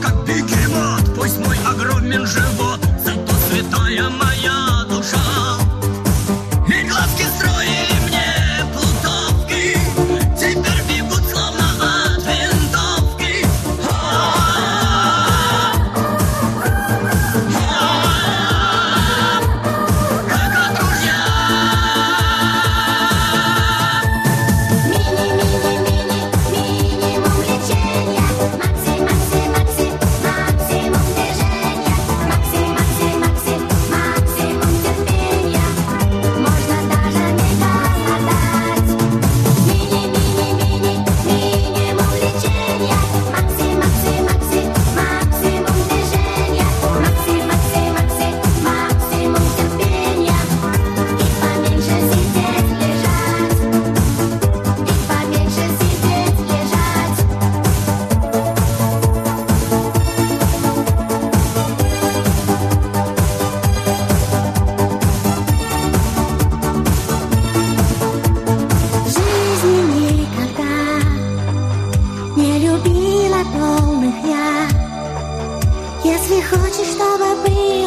как бегемот. Пусть мой огромен живот, зато святая моя душа. И глазки строили мне плутовки, теперь бегут словно от винтовки. Как от ружья. Минимум лечения, максимум движения, максимум терпения. Можно даже не голодать. Минимум лечения, максимум движения, максимум терпения. И поменьше сидеть, лежать. И поменьше сидеть, лежать. В жизни никогда не любила полных я. Если хочешь, чтобы было